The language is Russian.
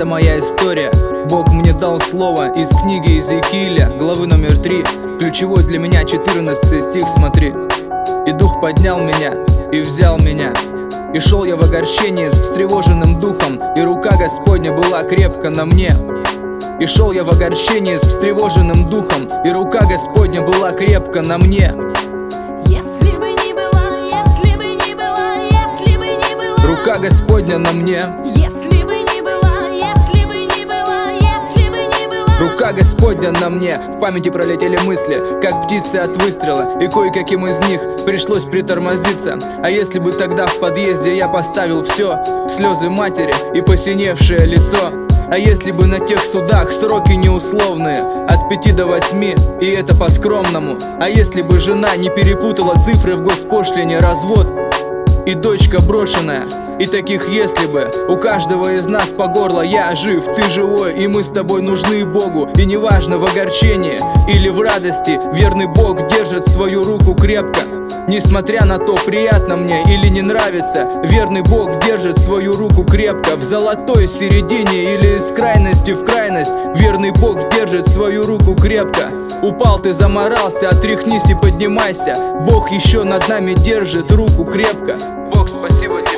Это моя история. Бог мне дал слово из книги Иезекииля, главы номер 3. Ключевой для меня 14 стих, смотри. «И дух поднял меня, и взял меня, и шел я в огорчении с встревоженным духом, и рука Господня была крепко на мне». И шел я в огорчении с встревоженным духом, и рука Господня была крепко на мне. Если бы не было, если бы не было, если бы не было, рука Господня на мне. Если бы не было, если бы не было, если бы не было, рука Господня на мне. В памяти пролетели мысли, как птицы от выстрела, и кое-каким из них пришлось притормозиться. А если бы тогда в подъезде я поставил все, слезы матери и посиневшее лицо? А если бы на тех судах сроки неусловные, от 5 до 8, и это по-скромному? А если бы жена не перепутала цифры в госпошлине, развод и дочка брошенная? И таких если бы у каждого из нас по горло: я жив, ты живой, и мы с тобой нужны Богу. И неважно, в огорчении или в радости, верный Бог держит свою руку крепко. Несмотря на то, приятно мне или не нравится, верный Бог держит свою руку крепко. В золотой середине или из крайности в крайность, верный Бог держит свою руку крепко. Упал ты, заморался, отряхнись и поднимайся. Бог еще над нами держит руку крепко. Бог, спасибо тебе.